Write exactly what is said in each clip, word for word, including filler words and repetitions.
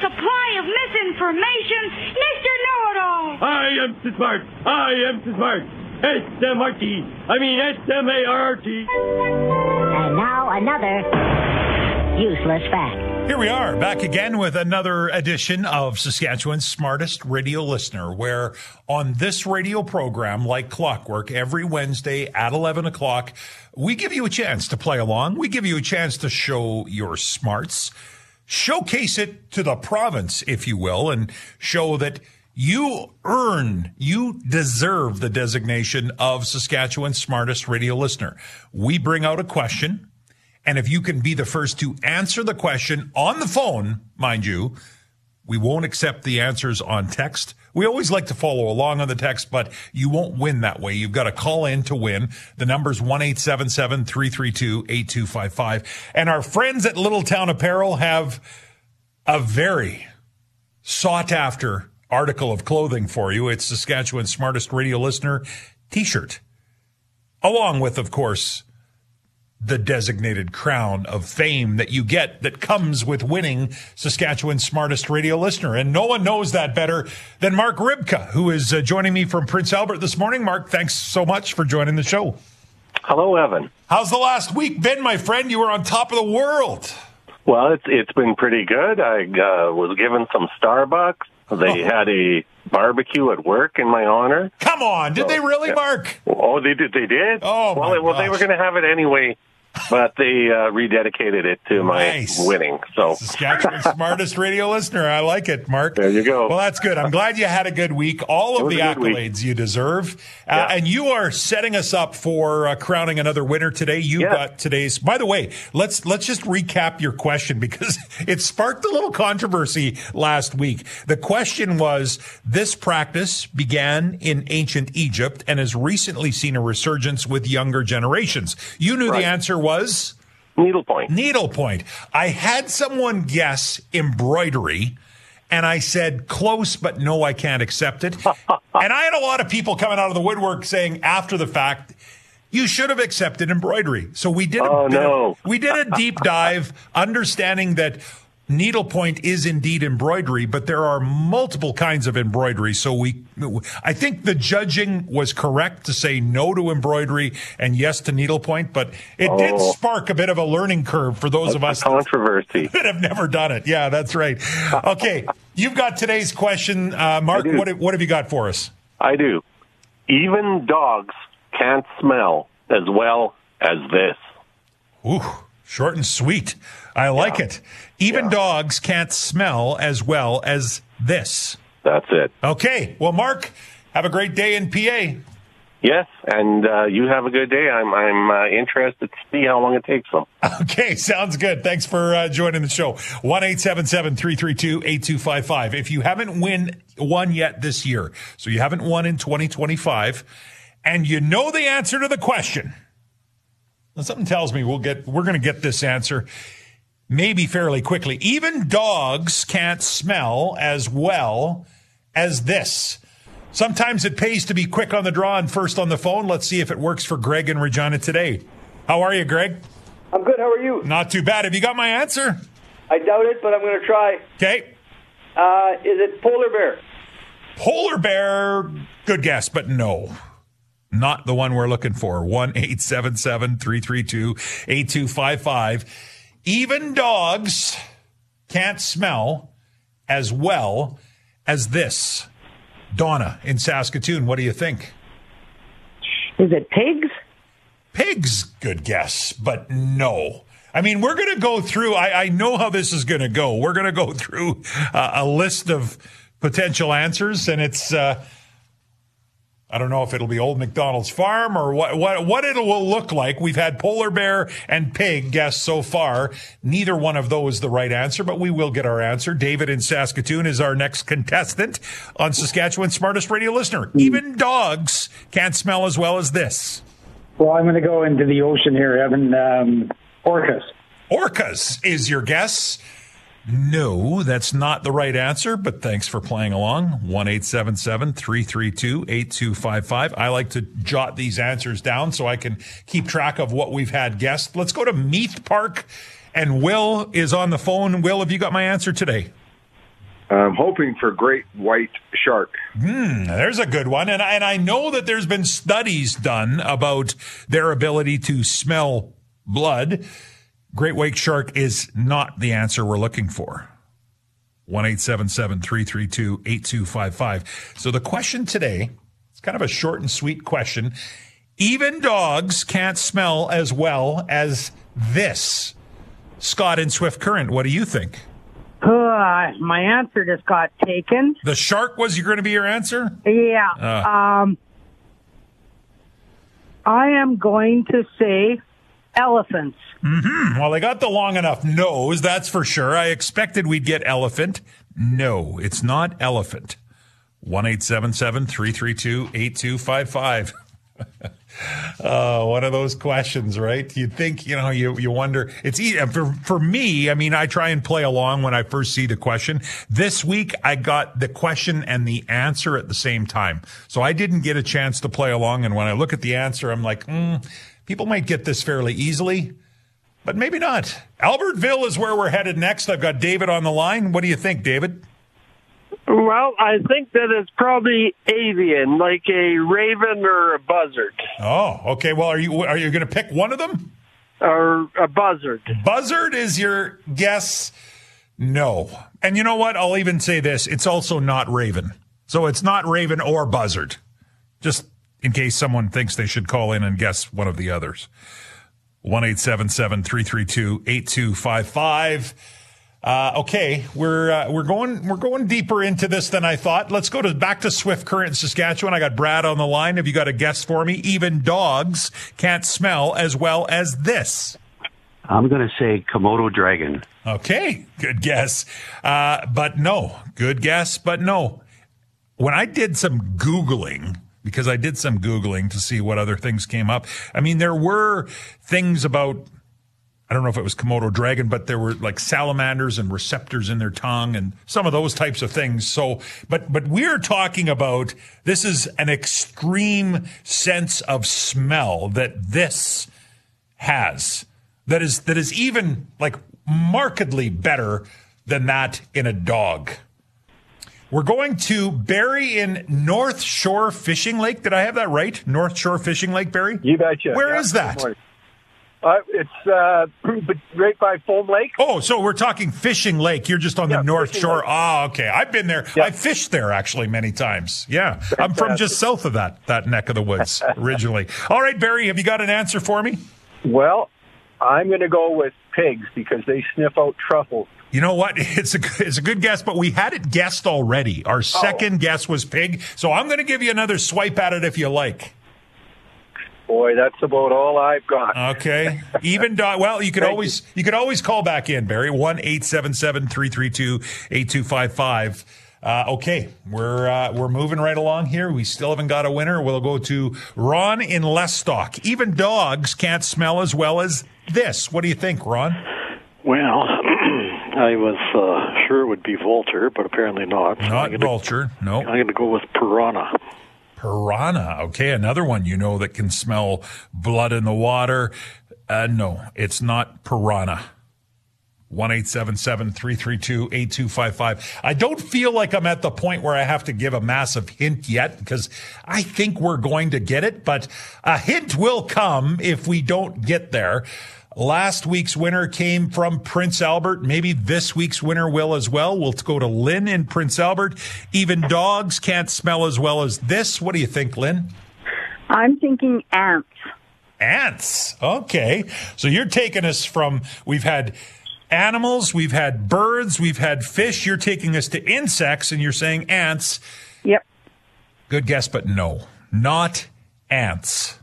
supply of misinformation, Mister Know-It-All. I am too smart. I am too smart. S M R T. I mean S M A R R T. And now another useless fact. Here we are, back again with another edition of Saskatchewan's Smartest Radio Listener, where on this radio program, like clockwork, every Wednesday at eleven o'clock, we give you a chance to play along. We give you a chance to show your smarts, showcase it to the province, if you will, and show that you earn, you deserve the designation of Saskatchewan's Smartest Radio Listener. We bring out a question. And if you can be the first to answer the question on the phone, mind you, we won't accept the answers on text. We always like to follow along on the text, but you won't win that way. You've got to call in to win. The number's one eight seven seven, three three two, eight two five five. And our friends at Little Town Apparel have a very sought-after article of clothing for you. It's Saskatchewan's Smartest Radio Listener t-shirt, along with, of course, the designated crown of fame that you get that comes with winning Saskatchewan's Smartest Radio Listener. And no one knows that better than Mark Rybka, who is uh, joining me from Prince Albert this morning. Mark, thanks so much for joining the show. Hello, Evan. How's the last week been, my friend? You were on top of the world. Well, it's it's been pretty good. I uh, was given some Starbucks. They oh. had a barbecue at work in my honor. Come on. Did so, they really, yeah. Mark? Oh, they did. They did. Oh, well, my well, they were going to have it anyway. But they uh, rededicated it to my nice. winning. So Saskatchewan's Smartest Radio Listener. I like it, Mark. There you go. Well, that's good. I'm glad you had a good week. All of the accolades week. you deserve. Uh, yeah. And you are setting us up for uh, crowning another winner today. You yeah. got today's. By the way, let's let's just recap your question because it sparked a little controversy last week. The question was, this practice began in ancient Egypt and has recently seen a resurgence with younger generations. You knew right. the answer was needlepoint. Needlepoint. I had someone guess embroidery, and I said close, but no, I can't accept it. And I had a lot of people coming out of the woodwork saying after the fact, you should have accepted embroidery. So we did. Oh, a, no. we did a deep dive, understanding that needlepoint is indeed embroidery, but there are multiple kinds of embroidery. So we, I think the judging was correct to say no to embroidery and yes to needlepoint, but it oh. did spark a bit of a learning curve for those that's of us controversy that have never done it. Yeah, that's right. Okay, you've got today's question, uh, Mark. What what have you got for us? I do. Even dogs can't smell as well as this. Ooh, short and sweet. I like yeah. it. Even yeah. dogs can't smell as well as this. That's it. Okay. Well, Mark, have a great day in P A. Yes, and uh, you have a good day. I'm I'm uh, interested to see how long it takes them. Okay, sounds good. Thanks for uh, joining the show. one eight seven seven, three three two, eight two five five. If you haven't win won yet this year, so you haven't won in twenty twenty-five, and you know the answer to the question, now something tells me we'll get we're going to get this answer maybe fairly quickly. Even dogs can't smell as well as this. Sometimes it pays to be quick on the draw and first on the phone. Let's see if it works for Greg in Regina today. How are you, Greg? I'm good. How are you? Not too bad. Have you got my answer? I doubt it, but I'm going to try. Okay. Uh, is it polar bear? Polar bear, good guess, but no. Not the one we're looking for. one eight seven seven, three three two, eight two five five. Even dogs can't smell as well as this. Donna in Saskatoon, what do you think? Is it pigs? Pigs, good guess, but no. I mean, we're going to go through, I, I know how this is going to go. We're going to go through uh, a list of potential answers, and it's, uh, I don't know if it'll be Old MacDonald's Farm or what, what, what it will look like. We've had polar bear and pig guessed so far. Neither one of those the right answer, but we will get our answer. David in Saskatoon is our next contestant on Saskatchewan's Smartest Radio Listener. Even dogs can't smell as well as this. Well, I'm going to go into the ocean here, Evan. Um, orcas. Orcas is your guess. No, that's not the right answer, but thanks for playing along. one eight seven seven, three three two, eight two five five. I like to jot these answers down so I can keep track of what we've had guessed. Let's go to Meath Park, and Will is on the phone. Will, have you got my answer today? I'm hoping for great white shark. Hmm, there's a good one. And, and I know that there's been studies done about their ability to smell blood. Great white shark is not the answer we're looking for. one eight seven seven, three three two, eight two five five. So the question today, it's kind of a short and sweet question. Even dogs can't smell as well as this. Scott in Swift Current, what do you think? Uh, my answer just got taken. The shark was going to be your answer? Yeah. Uh. Um, I am going to say elephants. Mm-hmm. Well, they got the long enough nose, that's for sure. I expected we'd get elephant. No, it's not elephant. one eight seven seven, three three two, eight two five five. Oh, one of those questions, right? You'd think, you know, you, you wonder. It's easy. For, for me, I mean, I try and play along when I first see the question. This week, I got the question and the answer at the same time. So I didn't get a chance to play along. And when I look at the answer, I'm like, mm, people might get this fairly easily, but maybe not. Albertville is where we're headed next. I've got David on the line. What do you think, David? Well, I think that it's probably avian, like a raven or a buzzard. Oh, okay. Well, are you are you going to pick one of them? Or a buzzard. Buzzard is your guess? No. And you know what? I'll even say this. It's also not raven. So it's not raven or buzzard. Just in case someone thinks they should call in and guess one of the others. one eight seven seven, three three two, eight two five five. Uh, okay, we're uh, we're going we're going deeper into this than I thought. Let's go to back to Swift Current in Saskatchewan. I got Brad on the line. Have you got a guess for me? Even dogs can't smell as well as this. I'm going to say Komodo dragon. Okay, good guess. Uh, but no, good guess, but no. When I did some Googling, because I did some Googling to see what other things came up, I mean, there were things about, I don't know if it was Komodo dragon, but there were like salamanders and receptors in their tongue and some of those types of things. So, but, but we're talking about, this is an extreme sense of smell that this has, that is, that is even like markedly better than that in a dog. We're going to Barry in North Shore Fishing Lake. Did I have that right? North Shore Fishing Lake, Barry? You betcha. Where yeah, is that? Uh, it's uh, right by Foam Lake. Oh, so we're talking Fishing Lake. You're just on yeah, the North Fishing Shore. Lake. Ah, okay. I've been there. Yeah. I fished there actually many times. Yeah. I'm from just south of that, that neck of the woods originally. All right, Barry, have you got an answer for me? Well, I'm going to go with pigs because they sniff out truffles. You know what? It's a, it's a good guess, but we had it guessed already. Our second oh. guess was pig. So I'm going to give you another swipe at it if you like. Boy, that's about all I've got. Okay. Even dog. Well, you could always you. you could always call back in, Barry. one eight seven seven, three three two, eight two five five. Uh, okay, we're uh, we're moving right along here. We still haven't got a winner. We'll go to Ron in Lestock. Even dogs can't smell as well as this. What do you think, Ron? Well, I was uh, sure it would be vulture, but apparently not. So Not I'm gonna, vulture. No. I'm going to go with piranha. Piranha. Okay, another one you know that can smell blood in the water. Uh, no, it's not piranha. one eight seven seven, three three two, eight two five five. I don't feel like I'm at the point where I have to give a massive hint yet because I think we're going to get it, but a hint will come if we don't get there. Last week's winner came from Prince Albert. Maybe this week's winner will as well. We'll go to Lynn in Prince Albert. Even dogs can't smell as well as this. What do you think, Lynn? I'm thinking ants. Ants. Okay. So you're taking us from, we've had animals, we've had birds, we've had fish. You're taking us to insects and you're saying ants. Yep. Good guess, but no, not ants.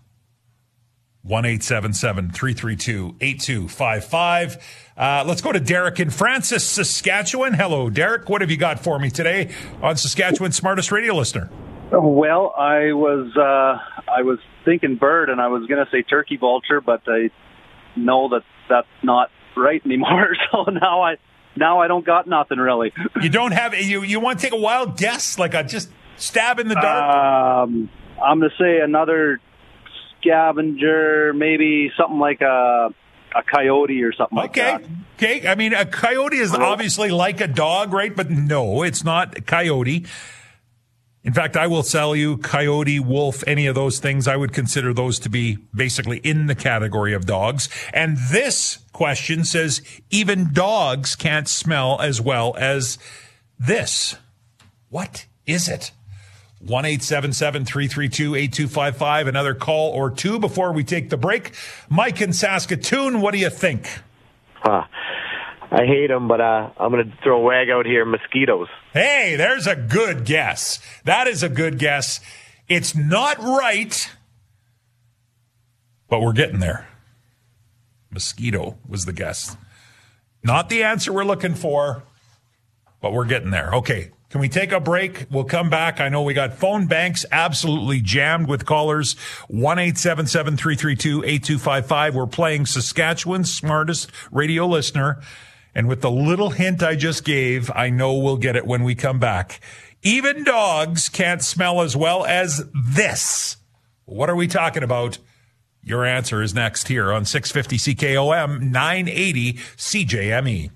one eight seven seven, three three two, eight two five five. Uh, let's go to Derek in Francis, Saskatchewan. Hello, Derek. What have you got for me today on Saskatchewan's Smartest Radio Listener? Well, I was uh, I was thinking bird, and I was going to say turkey vulture, but I know that that's not right anymore. So now I now I don't got nothing really. You don't have you. You want to take a wild guess, like a just stab in the dark? Um, I'm going to say another scavenger, maybe something like a a coyote or something okay. like that. Okay. I mean, a coyote is obviously like a dog, right? But no, it's not a coyote. In fact, I will sell you coyote, wolf, any of those things. I would consider those to be basically in the category of dogs. And this question says even dogs can't smell as well as this. What is it? one eight seven seven, three three two, eight two five five. Another call or two before we take the break. Mike in Saskatoon, what do you think? Huh. I hate them, but uh, I'm going to throw a wag out here, mosquitoes. Hey, there's a good guess. That is a good guess. It's not right, but we're getting there. Mosquito was the guess. Not the answer we're looking for, but we're getting there. Okay. Can we take a break? We'll come back. I know we got phone banks absolutely jammed with callers. one eight seven seven, three three two, eight two five five. We're playing Saskatchewan's smartest radio listener. And with the little hint I just gave, I know we'll get it when we come back. Even dogs can't smell as well as this. What are we talking about? Your answer is next here on six fifty C K O M, nine eighty C J M E.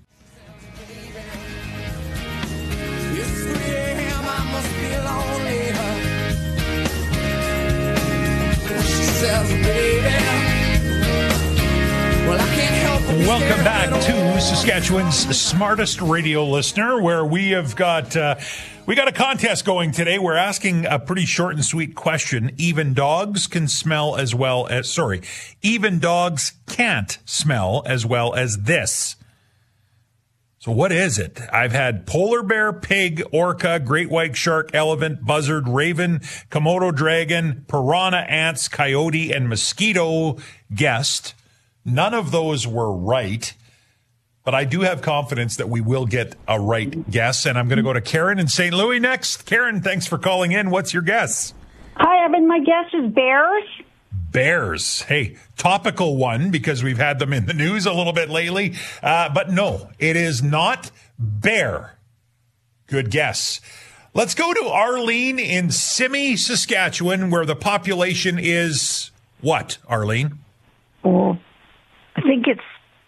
Welcome back to Saskatchewan's smartest radio listener, where we have got uh, we got a contest going today. We're asking a pretty short and sweet question. Even dogs can smell as well as sorry, even dogs can't smell as well as this. So what is it? I've had polar bear, pig, orca, great white shark, elephant, buzzard, raven, Komodo dragon, piranha, ants, coyote, and mosquito guessed. None of those were right, but I do have confidence that we will get a right guess, and I'm going to go to Karen in Saint Louis next. Karen, thanks for calling in. What's your guess? Hi, Evan. My guess is bears. Bears. Hey, topical one because we've had them in the news a little bit lately. Uh, but no, it is not bear. Good guess. Let's go to Arlene in Simi, Saskatchewan, where the population is what, Arlene? Oh, I think it's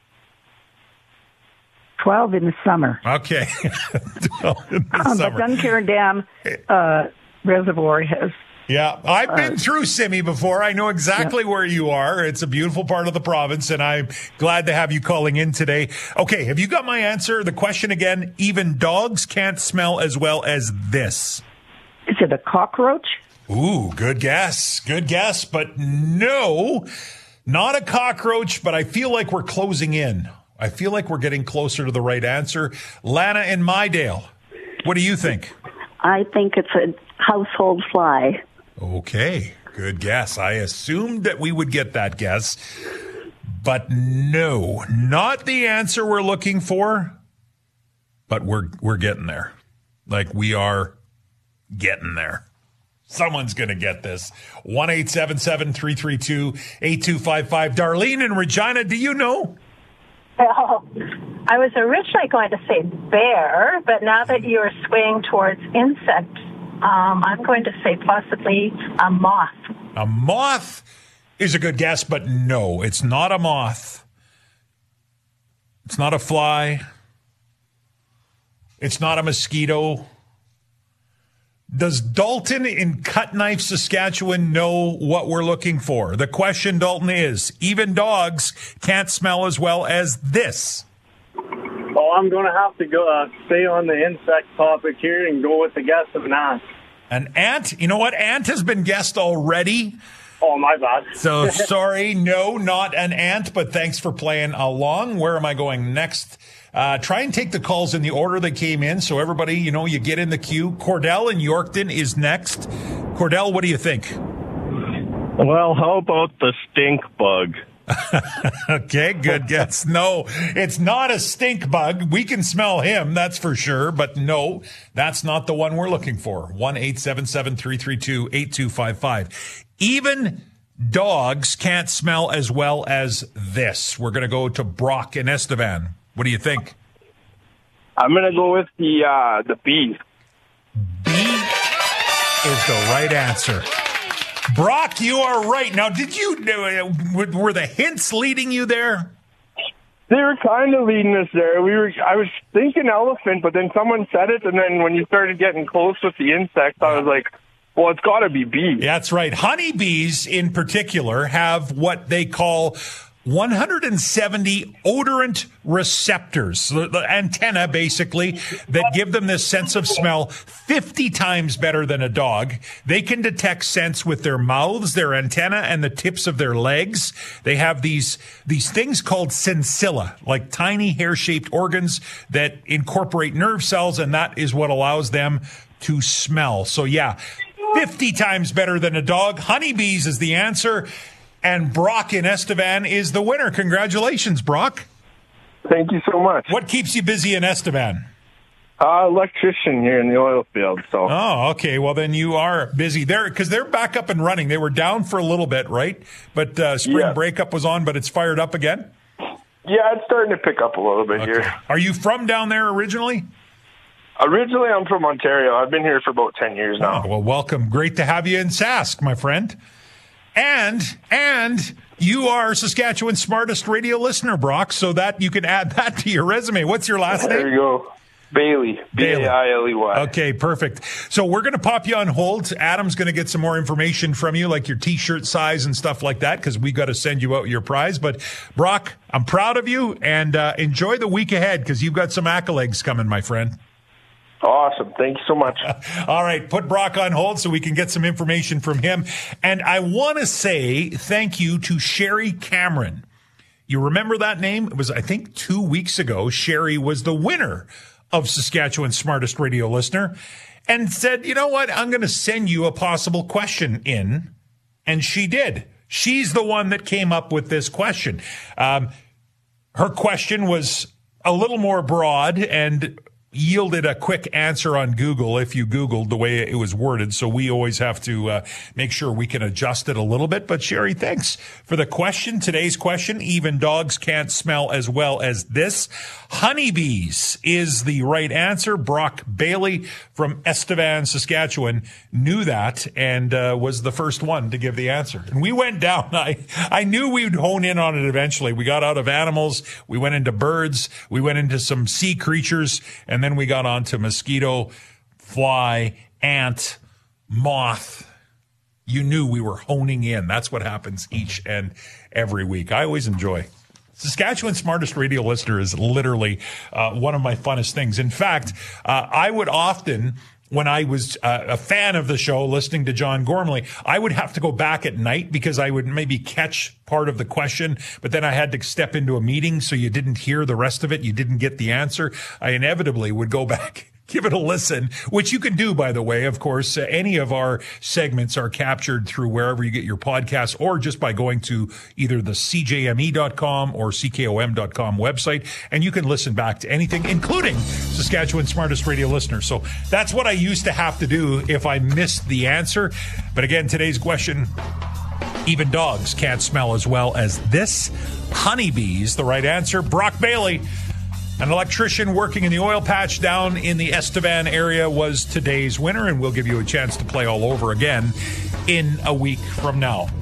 twelve in the summer. Okay. twelve in the um, summer. But Duncarron Dam uh, Reservoir has... Yeah, I've been uh, through Simi before. I know exactly yeah. where you are. It's a beautiful part of the province, and I'm glad to have you calling in today. Okay, have you got my answer? The question again, even dogs can't smell as well as this. Is it a cockroach? Ooh, good guess. Good guess, but no, not a cockroach, but I feel like we're closing in. I feel like we're getting closer to the right answer. Lana in Mydale, what do you think? I think it's a household fly. Okay, good guess. I assumed that we would get that guess, but no, not the answer we're looking for, but we're we're getting there. Like we are getting there. Someone's going to get this. one eight seven seven, three three two, eight two five five. Darlene in Regina, do you know? Well, I was originally going to say bear, but now that you're swaying towards insect, um, I'm going to say possibly a moth. A moth is a good guess, but no, it's not a moth. It's not a fly. It's not a mosquito. Does Dalton in Cutknife, Saskatchewan know what we're looking for? The question, Dalton, is even dogs can't smell as well as this. Well, I'm going to have to go uh, stay on the insect topic here and go with the guess of an ant. An ant? You know what? Ant has been guessed already. Oh, my bad. So sorry, no, not an ant, but thanks for playing along. Where am I going next? Uh, try and take the calls in the order they came in. So everybody, you know, you get in the queue. Cordell in Yorkton is next. Cordell, what do you think? Well, how about the stink bug? Okay, good guess. No, it's not a stink bug. We can smell him, that's for sure. But no, that's not the one we're looking for. one eight seven seven, three three two, eight two five five. Even dogs can't smell as well as this. We're going to go to Brock in Estevan. What do you think? I'm going to go with the uh, the bee. Bee is the right answer. Brock, you are right. Now, did you, were the hints leading you there? They were kind of leading us there. We were. I was thinking elephant, but then someone said it, and then when you started getting close with the insects, I was like, well, it's got to be bees. That's right. Honeybees, in particular, have what they call one hundred seventy odorant receptors, the, the antenna, basically, that give them this sense of smell fifty times better than a dog. They can detect scents with their mouths, their antenna, and the tips of their legs. They have these these things called sensilla, like tiny hair-shaped organs that incorporate nerve cells, and that is what allows them to smell. So, yeah, fifty times better than a dog. Honeybees is the answer. And Brock in Estevan is the winner. Congratulations, Brock. Thank you so much. What keeps you busy in Estevan? Uh, electrician here in the oil field. So. Oh, okay. Well, then you are busy there because they're back up and running. They were down for a little bit, right? But uh, spring yeah. breakup was on, but it's fired up again? Yeah, it's starting to pick up a little bit okay. here. Are you from down there originally? Originally, I'm from Ontario. I've been here for about ten years now. Oh, well, welcome. Great to have you in Sask, my friend. And, and you are Saskatchewan's smartest radio listener, Brock, so that you can add that to your resume. What's your last there name? There you go. Bailey. B A I L E Y. Okay, perfect. So we're going to pop you on hold. Adam's going to get some more information from you, like your T-shirt size and stuff like that, because we got to send you out your prize. But, Brock, I'm proud of you, and uh, enjoy the week ahead, because you've got some accolades coming, my friend. Awesome. Thank you so much. All right. Put Brock on hold so we can get some information from him. And I want to say thank you to Sherry Cameron. You remember that name? It was, I think, two weeks ago. Sherry was the winner of Saskatchewan's smartest radio listener and said, you know what? I'm going to send you a possible question in. And she did. She's the one that came up with this question. Um, her question was a little more broad and yielded a quick answer on Google if you Googled the way it was worded. So we always have to uh, make sure we can adjust it a little bit. But Sherry, thanks for the question. Today's question, even dogs can't smell as well as this. Honeybees is the right answer. Brock Bailey from Estevan, Saskatchewan knew that and uh, was the first one to give the answer. And we went down. I, I knew we'd hone in on it eventually. We got out of animals. We went into birds. We went into some sea creatures. And then we got on to mosquito, fly, ant, moth. You knew we were honing in. That's what happens each and every week. I always enjoy. Saskatchewan's smartest radio listener is literally uh, one of my funnest things. In fact, uh, I would often, when I was uh, a fan of the show, listening to John Gormley, I would have to go back at night because I would maybe catch part of the question, but then I had to step into a meeting, so you didn't hear the rest of it. You didn't get the answer. I inevitably would go back, give it a listen, which you can do, by the way. Of course, uh, any of our segments are captured through wherever you get your podcasts or just by going to either the C J M E dot com or C K O M dot com website, and you can listen back to anything, including Saskatchewan's smartest radio listener. So that's what I used to have to do if I missed the answer. But again, today's question, even dogs can't smell as well as this. Honeybees, the right answer. Brock Bailey, an electrician working in the oil patch down in the Estevan area, was today's winner, and we'll give you a chance to play all over again in a week from now.